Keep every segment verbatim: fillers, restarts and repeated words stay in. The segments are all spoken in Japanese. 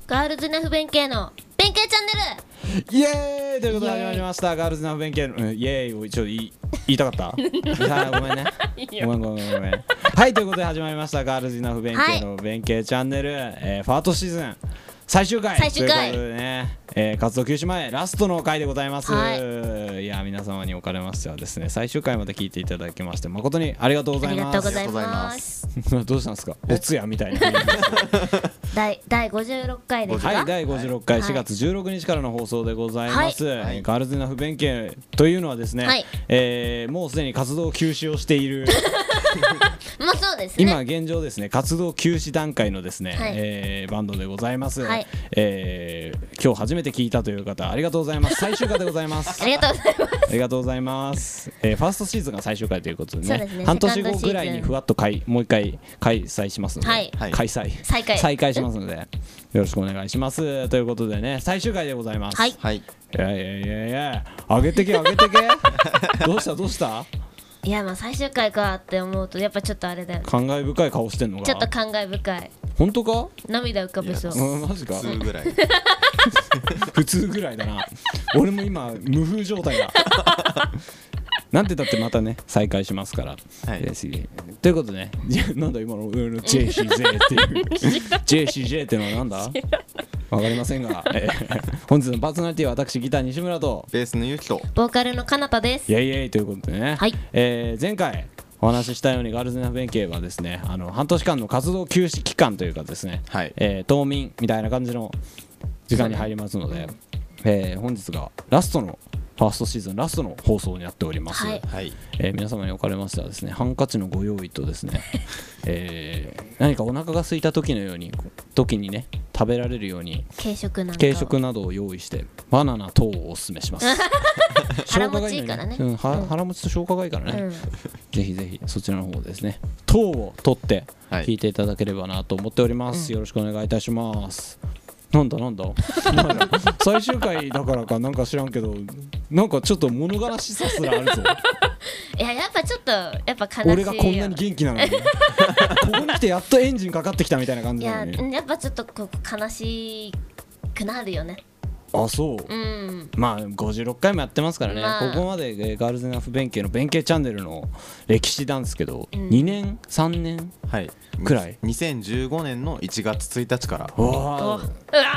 ガールズナフ弁慶の弁慶チャンネル。 イエーイということで始まりましたガールズナフ弁慶の、うん、イエーイをちょっと言い言いたかったはいごめんねごめんごめんごめんはいということで始まりましたガールズナフ弁慶の弁慶チャンネル、えー、ファーストシーズン最終回最終回ということでね、えー、活動休止前ラストの回でございます、 はい、 いや皆様におかれましてはですね最終回まで聞いていただきまして誠にありがとうございます。 ありがとうございますどうしたんですかお通夜みたいな第第ごじゅうろっかいですか。 はい第ごじゅうろっかい、はい、しがつじゅうろくにちからの放送でございます、はい、ガールズナフ弁慶というのはですね、はい、えー、もうすでに活動休止をしているまあそうですね、 今現状ですね活動休止段階のですね、はい、えー、バンドでございます、はい、えー、今日初めて聞いたという方ありがとうございます。最終回でございますありがとうございますありがとうございます、えー、ファーストシーズンが最終回ということで ね, でね半年後ぐらいにふわっとかいもう一回開催しますので、はい、開催再開再開しますのでよろしくお願いしますということでね最終回でございます。はい、はい、いやいやいやいや上げてけ上げてけどうしたどうしたいやまあ最終回かって思うとやっぱちょっとあれだよね。 感慨深い顔してんのかちょっと感慨深い。 本当か涙浮かべそう。 うんマジか普通ぐらい普通ぐらいだな俺も今無風状態だなんてだってまたね再開しますから、はい、ということでねなんだ今の ジェイシージェー っていうジェイシージェー っていうのはなんだわかりませんが、えー、本日のパーソナリティは私ギター西村とベースのゆきとボーカルのかなたです。 イエイイエイということでね、はい、えー、前回お話ししたようにガールズナフ弁慶はですねあの半年間の活動休止期間というかですね、はい、えー、冬眠みたいな感じの時間に入りますので、えー、本日がラストのファーストシーズンラストの放送になっております、はい、えー、皆様におかれましてはですねハンカチのご用意とですね、えー、何かお腹が空いた時のように時にね食べられるように軽食など軽食などを用意してバナナ等をおすすめします腹持ちいいからね、 うん、は腹持ちと消化がいいからね、うん、ぜひぜひそちらの方ですね糖を取って聞いていただければなと思っております、はい、よろしくお願いいたします。なんだなんだ最終回だからかなんか知らんけどなんかちょっと物悲しさすらあるぞいややっぱちょっとやっぱ悲しいよ。 俺がこんなに元気なのにここに来てやっとエンジンかかってきたみたいな感じなのに、 いややっぱちょっとこう悲しくなるよね。 あそう、 うん、 まあごじゅうろっかいもやってますからね、まあ、ここまで、えー、ガールズナフ弁慶の弁慶チャンネルの歴史なんですけど、うん、にねんさんねんくらい、 にせんじゅうごねんのいちがつついたちからうわん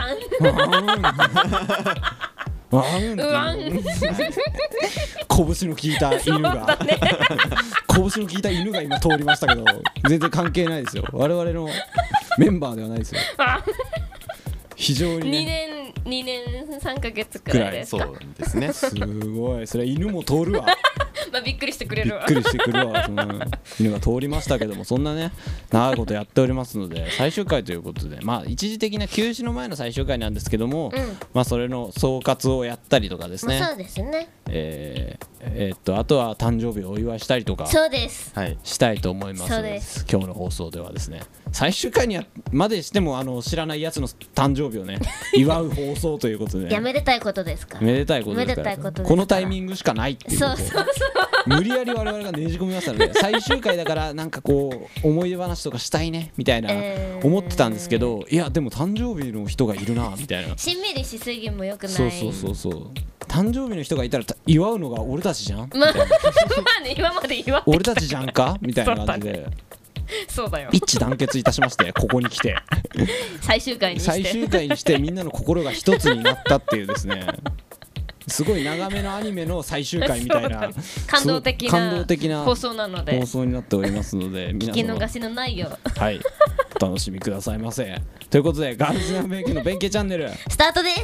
うわんうわん拳の効いた犬が拳の効いた犬が今通りましたけど全然関係ないですよ我々のメンバーではないですよ非常に、ね、 にねんさんかげつくらいですか。 そうですねすごいそれは犬も通るわまあびっくりしてくれるわびっくりしてくるわその犬が通りましたけどもそんなね長いことやっておりますので最終回ということでまあ一時的な休止の前の最終回なんですけども、うん、まあそれの総括をやったりとかですね、 まあ、そうですねえーえー、っとあとは誕生日をお祝いしたりとかそうですしたいと思います。 そうです今日の放送ではですね最終回にまでしてもあの知らないやつの誕生日をね祝う放送ということで、ね、 いやめでたいことですからめでたいことですからこのタイミングしかないっていうことでそうそうそう無理やり我々がねじ込みましたので最終回だからなんかこう思い出話とかしたいねみたいな思ってたんですけど、えー、いやでも誕生日の人がいるなみたいなしんみりしすぎもよくない。 そうそうそうそう誕生日の人がいたら祝うのが俺たちじゃん、 まあ、まあね今まで祝って俺たちじゃんかみたいな感じでそうだよ一致団結いたしましてここに来て最終回にして最終回にしてみんなの心が一つになったっていうですねすごい長めのアニメの最終回みたいな感動的な感動的な放送なので放送になっておりますので聞き逃しのないよはいお楽しみくださいませということでガールズナフ弁慶の弁慶チャンネルスタートです。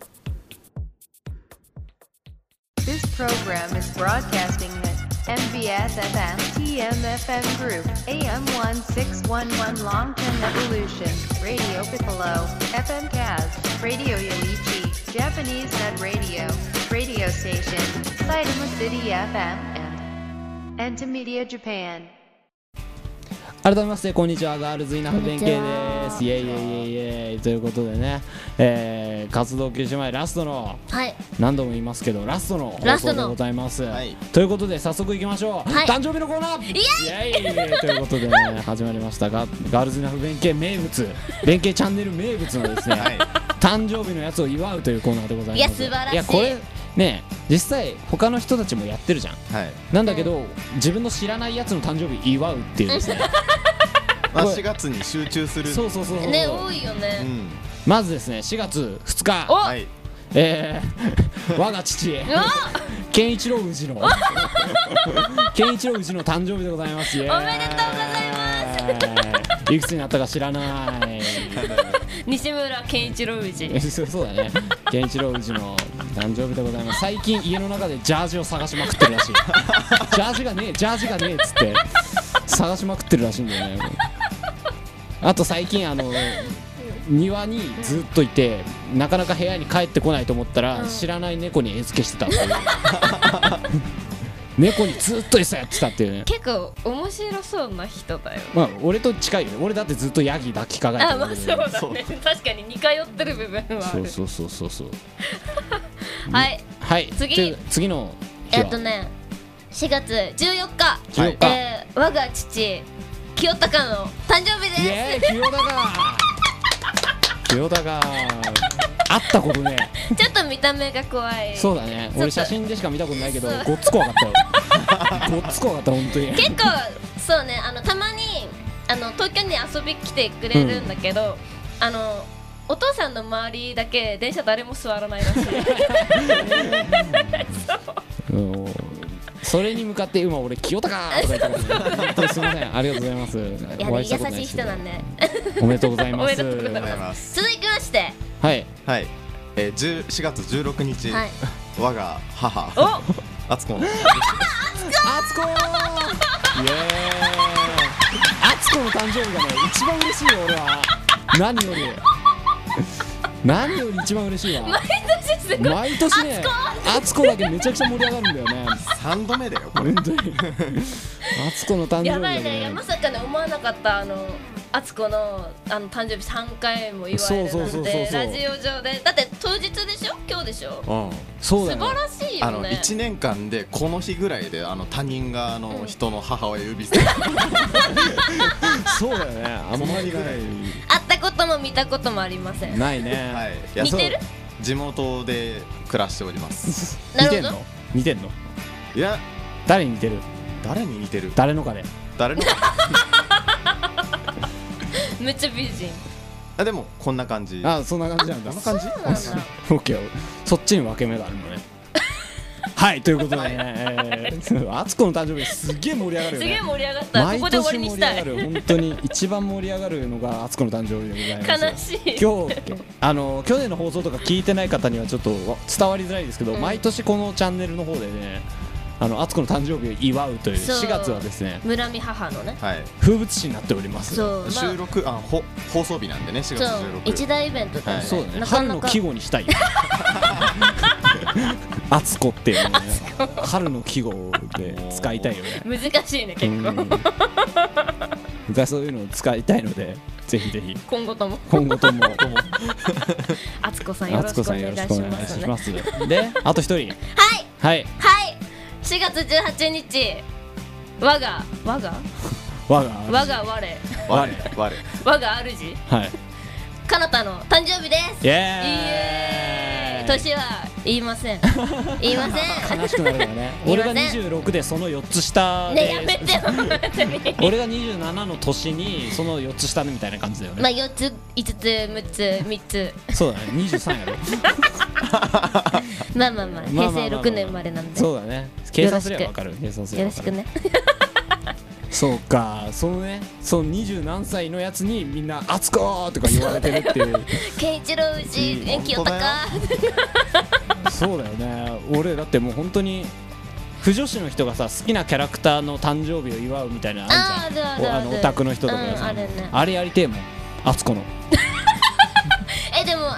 This program is broadcasting at エムビーエス エフエム ティーエムエフエム Group エーエムせんろくひゃくじゅういち Longton Evolution Radio Piccolo エフエム Kaz Radio Yoichi Japanese Net Radio Radio Station Saitama City エフエム and Entamedia Japan。 改めましてこんにちはガールズナフ弁慶です。イエイイエイイエイイエイということでね、えー、活動休止前ラストの、 はい、 何度も言いますけどラストの放送でございます、はい、ということで早速いきましょう、はい、誕生日のコーナーイエイイエイということでね始まりましたがガールズナフ弁慶名物弁慶チャンネル名物のですね、はい、誕生日のやつを祝うというコーナーでございます。 いや素晴らしい。 いやこれね実際他の人たちもやってるじゃん、はい、なんだけど、うん、自分の知らないやつの誕生日祝うっていうですねまあしがつに集中するそうそうそうそうね多いよね、うん、 まずですねしがつふつかはい、 えー、我が父健一郎氏の健一郎氏の誕生日でございます。おめでとうございますいくつになったか知らない西村健一郎氏そうだね健一郎氏の誕生日でございます。最近家の中でジャージを探しまくってるらしいジャージがねえジャージがねえっつって探しまくってるらしいんだよね。あと最近あの庭にずっといてなかなか部屋に帰ってこないと思ったら、うん、知らない猫に餌付けしてたっていう猫にずっと餌やってたっていうね。 結構面白そうな人だよ、ね、 まあ俺と近いよね。俺だってずっとヤギ抱きかかえてる。 あまあそうだね確かに似通ってる部分はある。 そうそうそうそうはいはい次次の日はえっとねしがつじゅうよっかじゅうよっか、 えー、我が父清高の誕生日です。 イエーイ清高清高会ったことねちょっと見た目が怖い。 そうだね俺写真でしか見たことないけどごっつ怖かったよごっつ怖かった本当に結構そうねあのたまにあの東京に遊び来てくれるんだけど、うん、あのお父さんの周りだけ電車誰も座らないらしいそう、うん、それに向かって今俺清高とか言って本当にすみませんありがとうございます。 いや、ね、優しい人なんでおめでとうございます。 おめでとうございます。続きましてはいはい、えー、しがつじゅうろくにち、はい、我が母あつこのあつこイエーイあつこの誕生日がね一番嬉しいよ俺は何より何より一番嬉しいわ。 毎年すごい毎年ねあつこだけめちゃくちゃ盛り上がるんだよねさんどめだよ本当にあつこの誕生日やばいねまさかね思わなかったあのあつこのあの誕生日さんかいも祝えるなんてラジオ上でだって当日でしょ今日でしょ、うん、 そうだよ素晴らしいよね。 あのいちねんかんでこの日ぐらいであの他人があの、うん、人の母親指すそうだよねあんまりない会ったことも見たこともありません。 ないね、 はい、 似てる地元で暮らしております似てんの似てんのいや誰に似てる誰に似てる誰のかで誰のかめっちゃ美人あでもこんな感じ。 あそんな感じなんだ。 こんな感じオッケーそっちに分け目があるのねはいということでねあつこの誕生日すげえ盛り上がるよね。 すげえ盛り上がったここで終わりにしたい。 本当に一番盛り上がるのがあつこの誕生日でございます。 悲しい今日あの去年の放送とか聞いてない方にはちょっと伝わりづらいですけど、うん、毎年このチャンネルの方でねあのあつこの誕生日を祝うというしがつはですね村見母のね、 はい、 風物詩になっております。 そう、 まあ、収録あほ放送日なんでねしがつじゅうろく一大イベントだね、はい、 そうだね春の季語にしたいあつこっていうね春の季語で使いたいよね。 難しいね結構僕はそういうのを使いたいのでぜひぜひ今後とも今後ともあつこさんよろしくお願いします、ね、 であと一人はいはいはいしがつじゅうはちにち我が我が我が我が我我我我が主はいかなたの誕生日です。 イエーイ年は言いません言いません悲しくなるよね俺がにじゅうろくでそのよっつ下で、 ね、やめてよ俺がにじゅうななの年にそのよっつ下みたいな感じだよね。 まあよっついつつむっつみっつそうだねにじゅうさんやろまあまあまあ平成ろくねん生まれなんでそうだね計算すればわかる計算すればわかるよろしくねそうかそのねその二十何歳のやつにみんなあつこーとか言われてるっていう健一郎氏元気よったかそうだよね俺だってもう本当に腐女子の人がさ好きなキャラクターの誕生日を祝うみたいなのあるじゃん。あのオタクの人とかがさ、うん、あれ、ね、あれやりてえもんあつこのえでもあれやる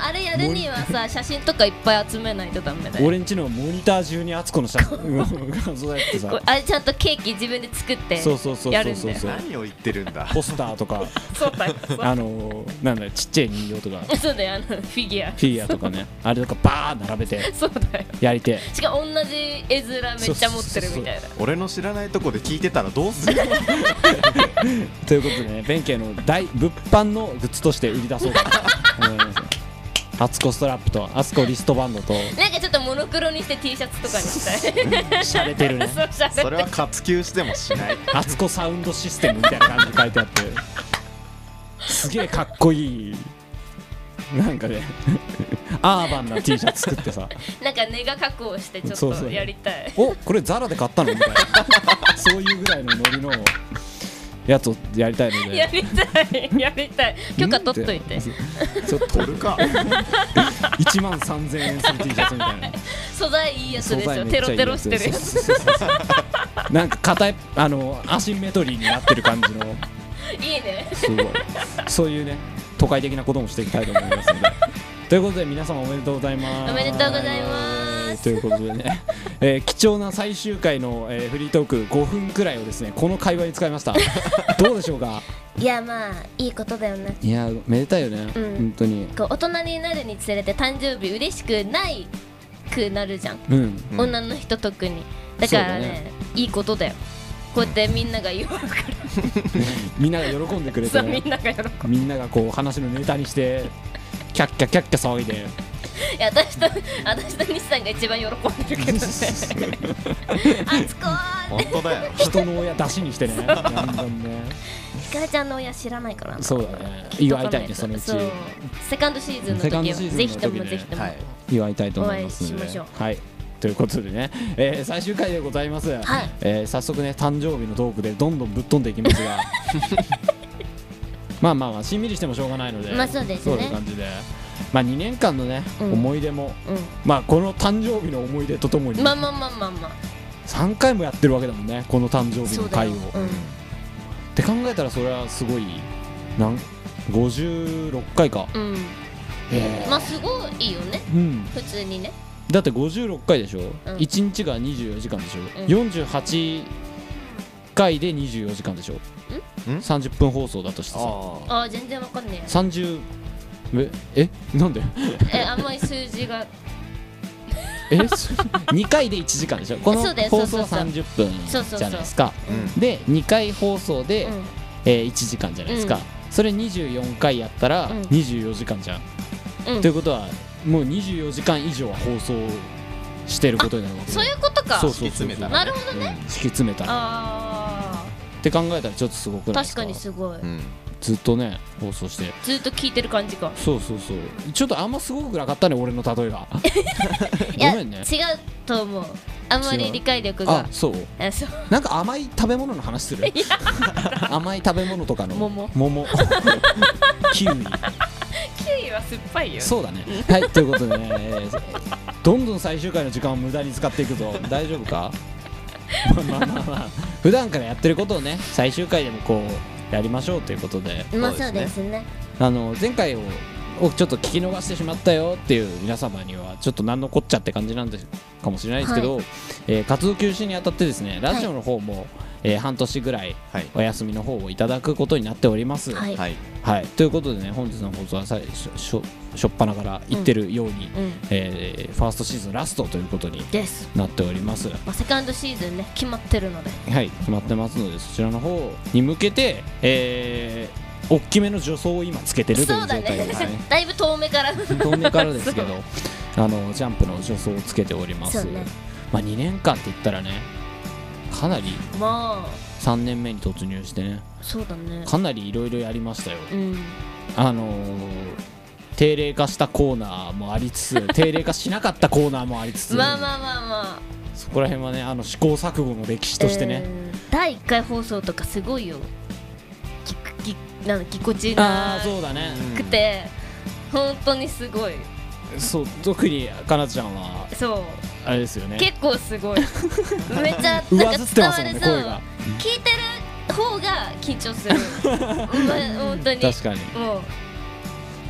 るにはさ写真とかいっぱい集めないとダメだよ。 俺んちのモニター中に敦子の写真画像やってさ、 あれちゃんとケーキ自分で作ってそうそうそうそうそうそう、 何を言ってるんだ。 ポスターとかそうだよあのー、なんだよちっちゃい人形とかそうだよ、あのフィギュアフィギュアとかねあれとかバー並べてそうだよ、 やりてしかも同じ絵面めっちゃ持ってるみたいな。 俺の知らないとこで聞いてたらどうするということでね、弁慶の大物販のグッズとして売り出そうかな思います。アツコストラップとアツコリストバンドとなんかちょっとモノクロにして T シャツとかにしたい。 しゃれてるねそうしゃれてる。 それは活休してもしない。 アツコサウンドシステムみたいな感じで書いてあってすげえかっこいいなんかねアーバンな T シャツ作ってさ、 なんかネガ加工してちょっとやりたい。 おこれザラで買ったのみたいなそういうぐらいのノリのやつをやりたいのでやりたいやりたい、許可取っといて。 ちょっと取るかいちまんさんぜんえんする T シャツみたいな素材いいやつでしょ、 素材めテロテっちゃいいやつロしてるやつ。 そうそうそうそうなんか硬いあのアシンメトリーになってる感じのいいね。 すごいそういうね都会的なこともしていきたいと思いますのでということで皆様おめでとうございます。 おめでとうございます。 ということでね、えー、貴重な最終回の、えー、フリートークごふんくらいをですねこの会話に使いましたどうでしょうか。 いやまあいいことだよね。 いやめでたいよね、うん、本当にこう大人になるにつれて誕生日嬉しくないくなるじゃん、 うん、 女の人特に。だからね、ねいいことだよ。こうやってみんなが喜ぶみんなが喜んでくれて、 そうね、 みんなが喜ぶ。 みんながこう話のネタにしてキャッキャキャッキャ騒いでいや私と私と西さんが一番喜んでるけどねあつこー本当だよ。 人の親出しにしてねだんだんねひかるちゃんの親知らないからな。 そうだね祝いたいねそのうち。 そうセカンドシーズンの時はぜひともぜひとも、はい、 祝いたいと思いますのでお会いしましょう。 はいということでね、えー、最終回でございます、 はいえー、早速ね誕生日のトークでどんどんぶっ飛んでいきますがまあまあまあしんみりしてもしょうがないので、 まあそうですね、 そういう感じでまあにねんかんのね、うん、思い出も、 うん、 まあこの誕生日の思い出とともにまあまあまあまあまあさんかいもやってるわけだもんねこの誕生日の回を、うん、って考えたらそれはすごいなんごじゅうろっかいか、うん、 えー、まあすごいよね、うん、普通にね。 だってごじゅうろっかいでしょ、うん、いちにちがにじゅうよじかんでしょ、うん、よんじゅうはちかいでにじゅうよじかんでしょ、んさんじゅっぷん放送だとしてさああ全然わかんねえ。 さんじゅうええなんでえあんまり数字がえにかいでいちじかんでしょこの放送はさんじゅっぷんじゃないですか。でにかい放送で、うんえー、いちじかんじゃないですか、うん、それにじゅうよんかいやったらにじゅうよじかんじゃん、うん、ということはもうにじゅうよじかん以上は放送してることになるわけ。 そういうことか。 そうそうそうそう敷き詰めたら、 ね、なるほどね、 うん、敷き詰めたらあって考えたらちょっとすごくないですか。 確かにすごい、うん、 ずっとね放送してずっと聞いてる感じか。 そうそうそうちょっとあんますごくなかったね俺の例えがごめんね。 違うと思う。あんまり理解力が。 あそうあそうなんか甘い食べ物の話する甘い食べ物とかの桃桃キウイキウイは酸っぱいよ。 そうだねはいということでね、えー、どんどん最終回の時間を無駄に使っていくぞ大丈夫かまあまあまあまあ普段からやってることをね最終回でもこうやりましょうということで、 まあそうですね。 あの前回ををちょっと聞き逃してしまったよっていう皆様にはちょっと何のこっちゃって感じなんですかもしれないですけど、はいえー、活動休止にあたってですねラジオの方も、はいえー、半年ぐらいお休みの方をいただくことになっております。はい、はいはい、ということでね本日の放送はさしょしょしょっぱなから言ってるように、うんうんえー、ファーストシーズンラストということになっております。 まあ、セカンドシーズンね決まってるのではい決まってますのでそちらの方に向けて、えー大きめの助走を今つけてるという状態ですね。 だいぶ遠目から遠目からですけどあのジャンプの助走をつけております、ねまあ、にねんかんって言ったらねかなりさんねんめに突入してねそうだねかなりいろいろやりましたよ、 うん、 あのー、定例化したコーナーもありつつ定例化しなかったコーナーもありつつまあまあまあまあそこら辺はねあの試行錯誤の歴史としてね、 えー、だいいっかい放送とかすごいよなんかぎこちなくて本当にすごいそう特にかなちゃんはそうあれですよね結構すごいめっちゃなんか伝わるそう、ね、聞いてる方が緊張する本当に確かにもう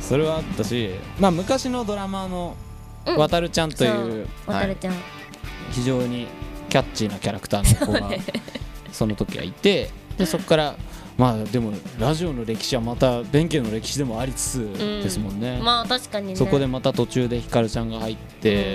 それはあったし、まあ昔のドラマのわたるちゃんというわたるちゃん非常にキャッチーなキャラクターの子がその時はいて、でそこからまあでもラジオの歴史はまた弁慶の歴史でもありつつですもんね、 うん、まあ確かにね。 そこでまた途中でひかるちゃんが入って、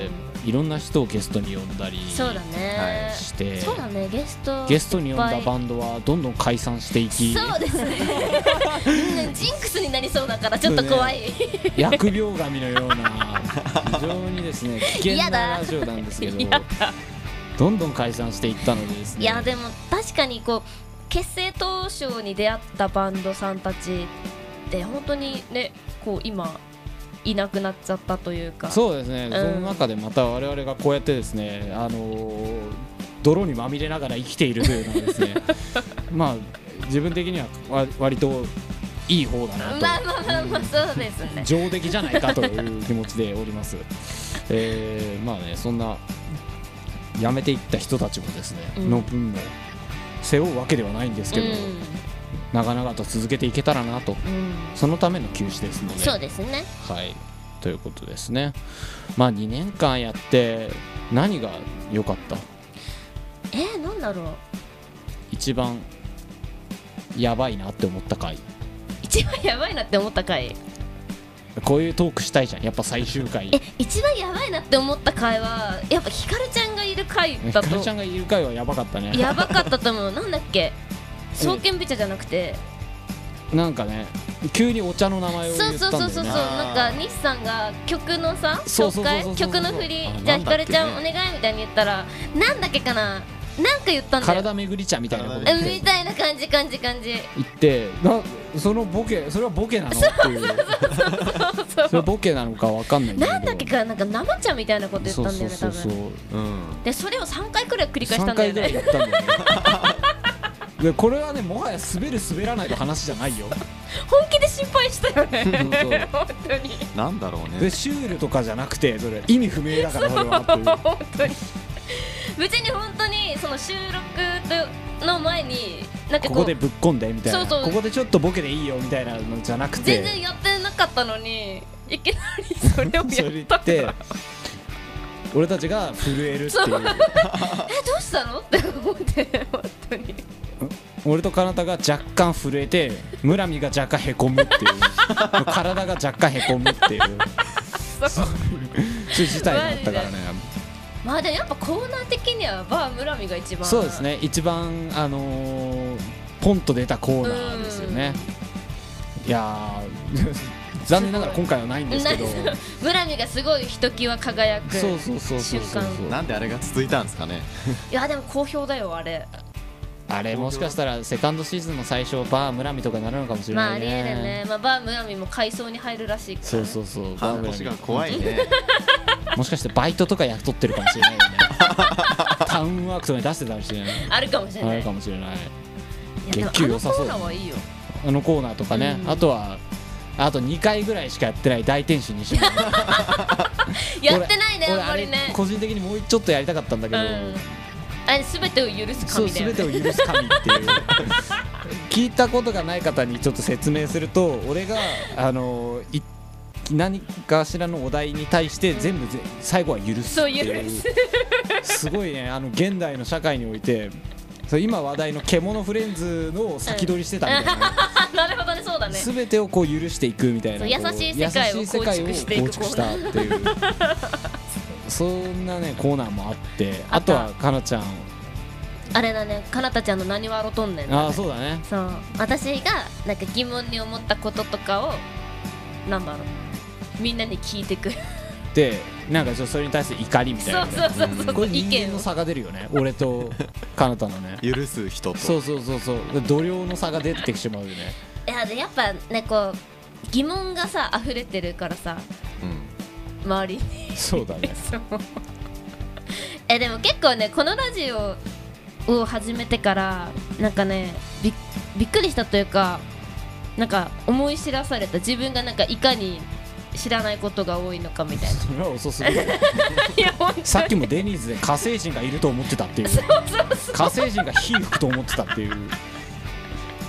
うん、いろんな人をゲストに呼んだりして、 そうだね、そうだね、ゲストゲストに呼んだバンドはどんどん解散していき、 そうですねジンクスになりそうだからちょっと怖い、ね、 疫病神のような非常にですね危険なラジオなんですけどどんどん解散していったのでですね。 いやでも確かにこう結成当初に出会ったバンドさんたちって本当にねこう今いなくなっちゃったというか。 そうですね、 うん、 その中でまた我々がこうやってですね、あのー、泥にまみれながら生きているというのはですねまあ自分的には割といい方だなと、 まあまあまあまあそうですね、 上出来じゃないかという気持ちでおりますえー、まあねそんな辞めていった人たちもですね、うん、の分も背負うわけではないんですけど、うん、長々と続けていけたらなと、うん、そのための休止ですので。 そうですね、 はいということですね。まあにねんかんやって何が良かった？ えー、なんだろう。 一番やばいなって思った回。 一番やばいなって思った回。 こういうトークしたいじゃん、やっぱ最終回。 え一番やばいなって思った回はやっぱひかるちゃんがいる回だと。 ひかるちゃんがいる回はやばかったね。 やばかったと思う。なんだっけ、創建美茶じゃなくてなんかね急にお茶の名前を言ったんだよね。 そうそうそうそう、なんか西さんが曲のさ紹介、曲の振り、じゃあひかるちゃんお願いみたいに言ったらなんだっけかな、なんか言ったんだよ。 体巡り茶みたいなこと言ってみたいな感じ感じ感じ言ってな、そのボケ、それはボケなのっていうそれはボケなのかわかんないんだけど、 なんだっけか、なんか生茶みたいなこと言ったんだよね多分。でそれをさんかいくらい繰り返したんだよね。さんかいくらい言ったんだよねでこれはねもはや滑る滑らないの話じゃないよ本気で心配したよね本当に。 なんだろうね。 でシュールとかじゃなくてそれ意味不明だからそれはっていう本当に別に本当にその収録の前になんか こ, ここでぶっこんでみたいな、 そうそうここでちょっとボケでいいよみたいなのじゃなくて全然やってなかったのにいきなりそれをやったから俺たちが震えるっていうえどうしたのって思って本当に俺とかなたが若干震えて村見が若干へこむっていう体が若干へこむっていうそういう事態だったからね。 まあでもやっぱコーナー的にはバー村見が一番そうですね、一番あのー、ポンと出たコーナーですよね。いやー残念ながら今回はないんですけど村見がすごいひときわ輝く瞬間。 そうそうそうそうそう。 なんであれが続いたんですかねいやでも好評だよあれ。 あれもしかしたらセカンドシーズンの最初バー村見とかになるのかもしれないね。 まあありえるね、まあ、バー村見も改装に入るらしいから、ね、 そうそうそう。 半年が怖いねもしかしてバイトとか雇ってるかもしれないよねタウンワークとかに出してたかもしれない。 あるかもしれない。 あるかもしれない。 月給良さそう。あのコーナーはいいよ。 あのコーナーとかね、うん、あとはあとにかいぐらいしかやってない大天使にしないやってないねあんまりね。 個人的にもうちょっとやりたかったんだけど、うん、 あれ全てを許す神だよね。 そう、全てを許す神っていう聞いたことがない方にちょっと説明すると、俺があのい何かしらのお題に対して全部ぜ、うん、最後は許すっていうすごいね、あの現代の社会において今話題の獣フレンズの先取りしてたみたいな、ね、 うん、なるほどね、そうだね。 全てをこう許していくみたいな、 優しい世界を構築していくコーナーっていうそんなねコーナーもあって、あとはかなちゃんあれだね、かなたちゃんの何わろとんねん、ね、 ああそうだね。 そう、私がなんか疑問に思ったこととかをなんだろう、みんなに聞いてくで、なんかちょっとそれに対する怒りみたいな、ね、 そうそうそうそう、 これ人間の差が出るよね俺とかなたのね許す人と、 そうそうそうそう、度量の差が出てきてしまうよね。 いやでやっぱね、こう疑問がさ溢れてるからさ、うん、周りにそうだねそうえでも結構ね、このラジオを始めてからなんかね び, びっくりしたというか、なんか思い知らされた、自分がなんかいかに知らないことが多いのかみたいな。 それは遅すぎるいやさっきもデニーズで火星人がいると思ってたっていう、 そうそうそう、 火星人が火吹くと思ってたっていうい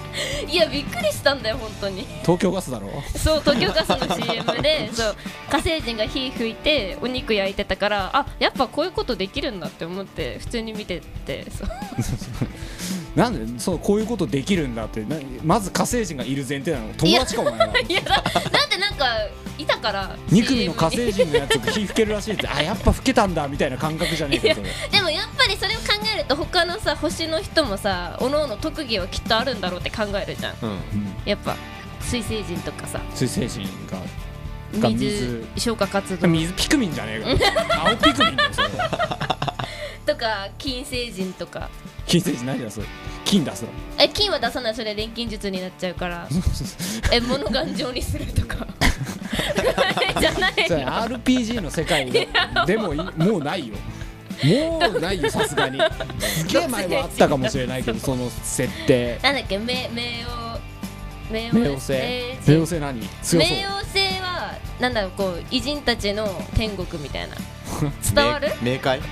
いやびっくりしたんだよ本当に。 東京ガスだろ。 そう東京ガスの シーエム でそう火星人が火吹いてお肉焼いてたから、あやっぱこういうことできるんだって思って普通に見てて、そうなんでそうこういうことできるんだって、なまず火星人がいる前提なの。友達かお前は。 いやだなんでなんかいたからに組の火星人のやつが火吹けるらしいって、あやっぱ吹けたんだみたいな感覚じゃねえかそれ。 でもやっぱりそれを考えると他のさ星の人もさおのおの特技はきっとあるんだろうって考えるじゃん、うん、やっぱ水星人とかさ水星人が水消火活動、 水ピクミンじゃねえか青ピクミンだよそれとか金星人とか。 金星人何出す？金出すの？ え金は出さない、それ錬金術になっちゃうからえ物頑丈にするとかじゃないそれ アールピージー の世界ででももうないよもうないよさすがにすげえ前はあったかもしれないけどその設定なんだっけ冥冥王冥王星冥王星何強そう。 冥王星はなんだろうこう偉人たちの天国みたいな伝わる冥界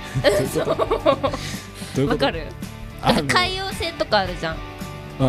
わかる？海洋星とかあるじゃん、うん、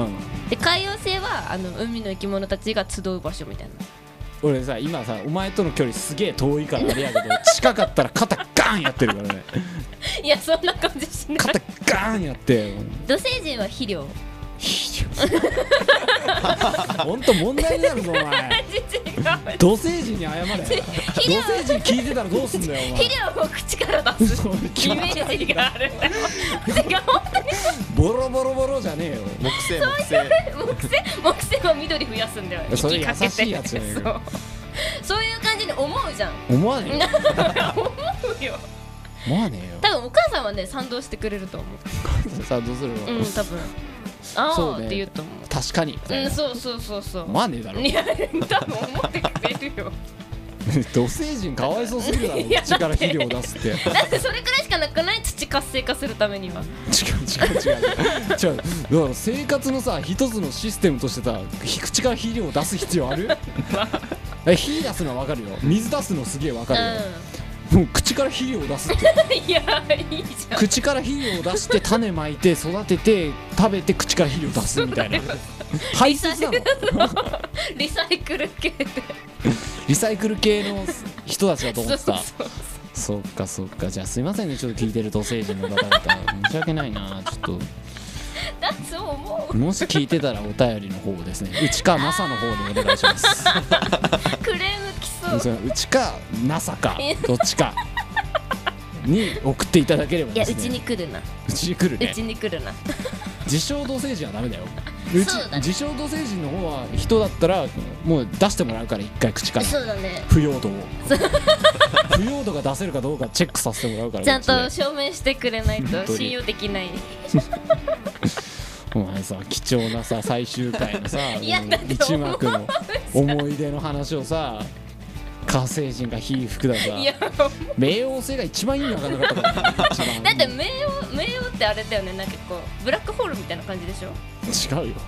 で海洋星はあの海の生き物たちが集う場所みたいな。 俺さ今さお前との距離すげえ遠いからあれやけど近かったら肩ガーンやってるからねいやそんな感じしない。 肩ガーンやって土星人は肥料肥料ほんと問題になるぞお前土星人に謝れ。土星人聞いてたらどうすんだよお前。 肥料を口から出すイメージがあるんだよ違う本当にボロボロボロじゃねえよ。 木星木星木星木星は緑増やすんだよ。 それ優しいやつじゃねえか。 そうそういう感じに思うじゃん。 思わねえよ思うよ思わねえよ。 多分お母さんはね賛同してくれると思う。 賛同するわ。 うん多分あー、ね、って言うと思う。 確かに、 うん、そうそうそうそう思わねえだろ。 いや多分思ってくれるよ土星人かわいそうすぎるだろ口から肥料出すってだってそれくらいしかなくない？土活性化するためには。 違う違う違う違う違う。だから生活のさ一つのシステムとしてさ口から肥料を出す必要ある？え火出すのは分かるよ。水出すのすげえ分かるよ、うん、もう口から肥料を出すっていやいいじゃん。 口から肥料を出して種まいて育てて食べて口から肥料出すみたいな排泄なのリサイクル系でリサイクル系の人たちだと思ってた。 そうそうそうそっかそっか。じゃあすいませんねちょっと聞いてる土星人の方々申し訳ないな。ちょっとだってそう思う。 もし聞いてたらお便りの方をですねうちか ナサ の方でお願いしますクレームきそう。 うちか ナサ かどっちかに送っていただければですね。 いやうちに来るな。 うちに来るね。 うちに来るな自称土星人はダメだよ。うち、ね、自称土星人の方は人だったらもう出してもらうから一回口からそうだね腐葉土を腐葉土が出せるかどうかチェックさせてもらうからちゃんと証明してくれないと信用できないお前さ貴重なさ最終回のさ一幕の思い出の話をさ火星人が火吹くださ冥王星が一番意味わかんなかったからだって冥王冥王ってあれだよね。なんかこうブラックホールみたいな感じでしょ。 違うよ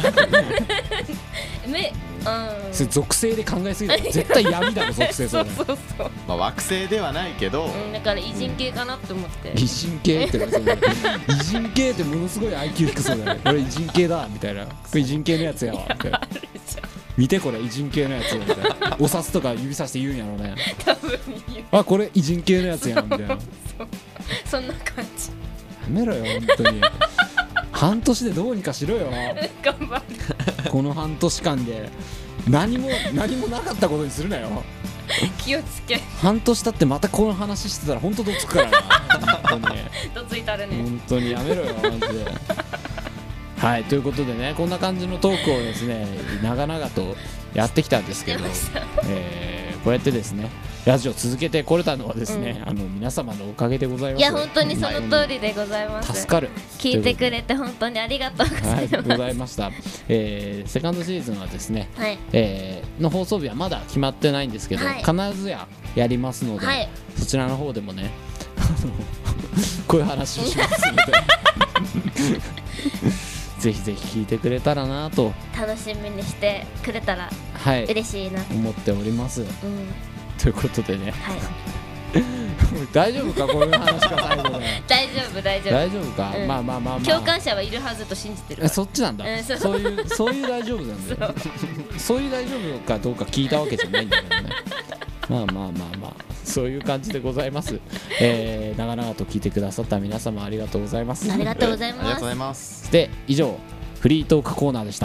えめうんそれ属性で考えすぎだろ絶対闇だろ属性それそうそうそう、 まあ、惑星ではないけど、 うん、だから偉人系かなって思って、うん、 偉人系って偉人系ってものすごい アイキュー 低そうだね。これ偉人系だみたいな。これ偉人系のやつやわみたいな。見てこれ偉人系のやつみたいな。お札とか指さして言うんやろね。 多分言う。 あこれ偉人系のやつやんみたいな。 そうそんな感じ。 やめろよ本当に半年でどうにかしろよ頑張るこの半年間で何も何もなかったことにするなよ気をつけ。 半年経ってまたこの話してたら本当どつくからな本当にどついたるね本当にやめろよマジではいということでねこんな感じのトークをですね長々とやってきたんですけど、えー、こうやってですねラジオ続けてこれたのはですね、うん、あの皆様のおかげでございます。 いや本当にその通りでございます。 助かる。 聞いてくれて本当にありがとうございます。はい、 ございました。えー、セカンドシーズンはですね、はい、えー、の放送日はまだ決まってないんですけど、はい、必ずややりますので、はい、そちらの方でもねこういう話をしますのでぜひぜひ聞いてくれたらなと楽しみにしてくれたら嬉しいな、 はい、思っております、うん、ということでね、はい、 大丈夫かこういう話が最後で大丈夫大丈夫大丈夫か、うん、まあまあまあまあ共感者はいるはずと信じてる。 そっちなんだ、うん、そ, そういうそういう大丈夫なんだよそういう大丈夫かどうか聞いたわけじゃないんだけどねまあまあまあまあそういう感じでございます、えー、長々と聞いてくださった皆様ありがとうございます。 ありがとうございます。 ありがとうございます。 で以上フリートークコーナーでした。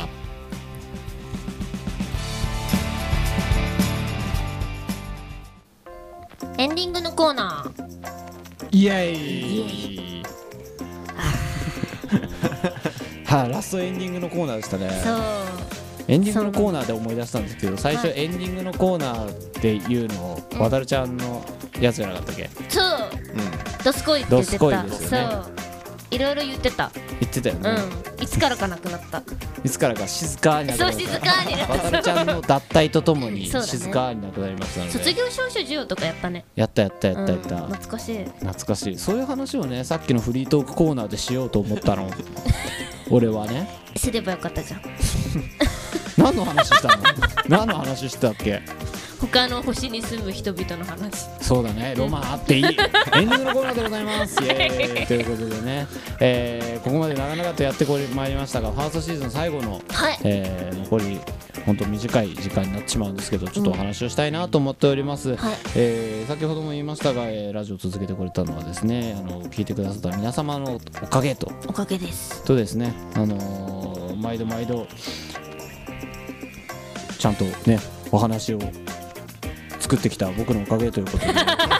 エンディングのコーナーイエーイはあ、ラストエンディングのコーナーでしたね。 そうエンディングのコーナーで思い出したんですけど、最初エンディングのコーナーっていうのをわたるちゃんのやつじゃなかったっけ。 そう、うん、ドスコイって言ってた。 ドスコイですよね。 そういろいろ言ってた言ってたよね、 うん、いつからかなくなったいつからか静かになくなった。 そう静かになったわたるちゃんの脱退とともに静かになくなりましたので、 卒業証書授与とかやったね。 やったやったやったやった、うん、 懐かしい懐かしい。そういう話をねさっきのフリートークコーナーでしようと思ったの俺はねすればよかったじゃん何の話したの何の話してたっけ。 他の星に住む人々の話。 そうだね、ロマンあっていいエンディングのコーナーでございますイエーイということでね、えー、ここまで長々とやってこまいりましたが、ファーストシーズン最後の、 はい、 えー、残り本当短い時間になってしまうんですけど、ちょっとお話をしたいなと思っております、うん、はい、えー、先ほども言いましたが、えー、ラジオを続けてこれたのはですね、あの聞いてくださった皆様のおかげとおかげですとですね、あのー、毎度毎度ちゃんとねお話を作ってきた僕のおかげということで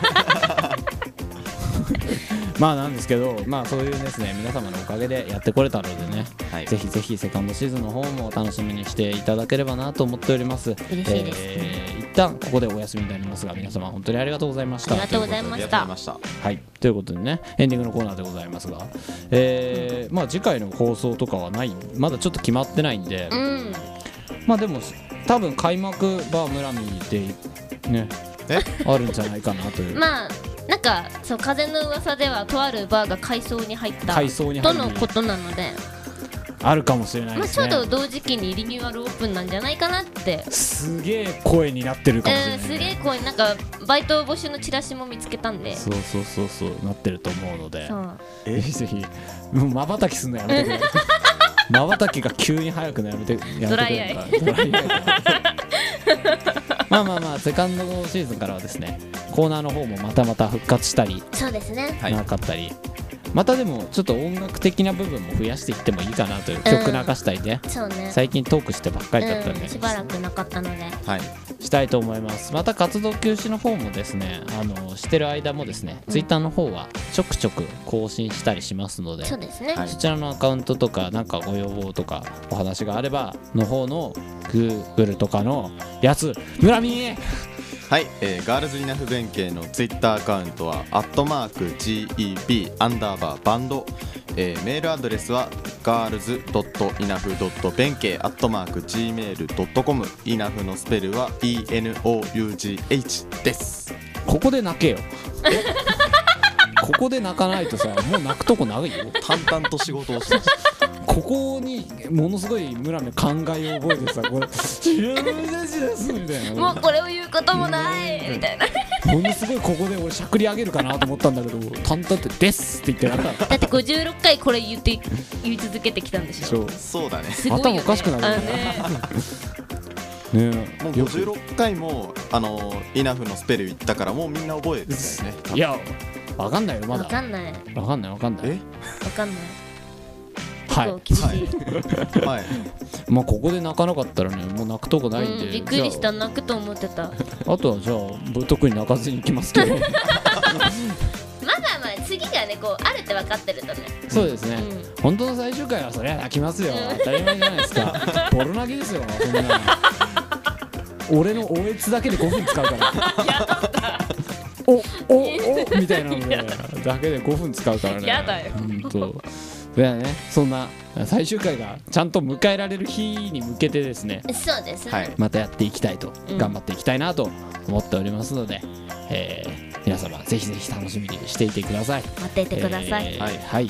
まあなんですけど、まあそういうですね皆様のおかげでやってこれたのでね、はい、ぜひぜひセカンドシーズンの方も楽しみにしていただければなと思っております。 嬉しいです、 えー、一旦ここでお休みになりますが、皆様本当にありがとうございました。 ありがとうございました。 はいということでね、エンディングのコーナーでございますが、えー、まあ次回の放送とかはない、まだちょっと決まってないんで、うん、まあでも多分開幕バー村見でねあるんじゃないかなというまあなんかそう風の噂ではとあるバーが改装に入ったとのことなのであるかもしれないですね、 まあ、ちょうど同時期にリニューアルオープンなんじゃないかなって。 すげえ声になってるかもしれない、ね、 うん、すげえ声なんかバイト募集のチラシも見つけたんで、 そうそうそうそうなってると思うので、ぜひぜひまばたきすんのやめてくれまばたきが急に早くのやめてやめてくれるか。ドライアイまあまあまあセカンドシーズンからはですねコーナーの方もまたまた復活したり、 そうですね、 なかったり、またでもちょっと音楽的な部分も増やしていってもいいかなという、曲流したりね、 そうね、 最近トークしてばっかりだったんで、 うん、しばらくなかったので、 はい、したいと思います。また活動休止の方もですね、あのしてる間もですね、うん、ツイッターの方はちょくちょく更新したりしますので、 そうですね、 そちらのアカウントとかなんかご要望とかお話があればの方の Google とかのやつ村見はい、えー、ガールズイナフ弁慶のツイッターアカウントはアットマーク ジーイービー アンダーバーバンド、えー、メールアドレスはガールズドットイナフドット弁慶アットマーク ジーメールドットコム、イナフのスペルは イーエヌオーユージーエイチ です。 ここで泣けよここで泣かないとさ、もう泣くとこないよ。 淡々と仕事をしてましたここにものすごい村目考えを覚えてさ、これ知らないですみたいな、 もうこれを言うこともないみたいな、 ものすごいここで俺しゃくり上げるかなと思ったんだけど、淡々とですって言ってなかった。 だってごじゅうろっかいこれ言って言い続けてきたんでしょ。 そうそうだね、 すごいよね、 頭おかしくなるよねね、もうごじゅうろっかいもあのイナフのスペル言ったからもうみんな覚えてるね。 いやわかんないよまだ。 わかんないわかんないわかんない。 えわかんない。 はい。 はい。 まあここで泣かなかったらね、もう泣くとこないんで。 うん、びっくりした、泣くと思ってた。あとはじゃあ特に泣かずに行きますけど。まだまあ次がねこうあるって分かってるとね。 そうですね。うん、本当の最終回はそりゃ泣きますよ。当たり前じゃないですか。ボロ泣きですよ。そんな。俺のおえつだけでごふん使うから。おおおみたいなのでだけでごふん使うからね。 やだよ。 本当。だね、そんな最終回がちゃんと迎えられる日に向けてですね、 そうですね、 はい、またやっていきたいと、うん、頑張っていきたいなと思っておりますので、えー、皆様ぜひぜひ楽しみにしていてください。 待っていてください。 えー、はいはい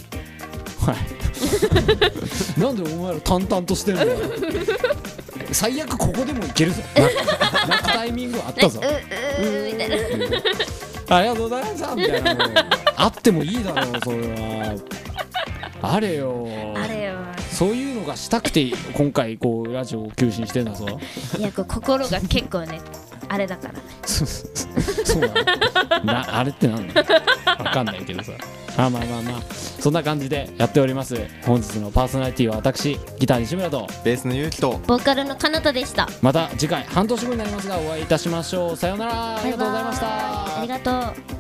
はいなんでお前ら淡々としてるんだよ最悪ここでもいけるぞ泣くタイミングあったぞうううみたいなありがとうございましたみたいなのあってもいいだろうそれは。あれよあれよそういうのがしたくて今回こうラジオを休止してんだぞ。 いやこう心が結構ねあれだからねそうなのなあれってなんだわかんないけどさまあまあまあまあそんな感じでやっております。本日のパーソナリティは私ギター西村とベースのゆうきとボーカルのかなたでした。 また次回半年後になりますがお会いいたしましょう。さようなら。ありがとうございました。 ありがとう。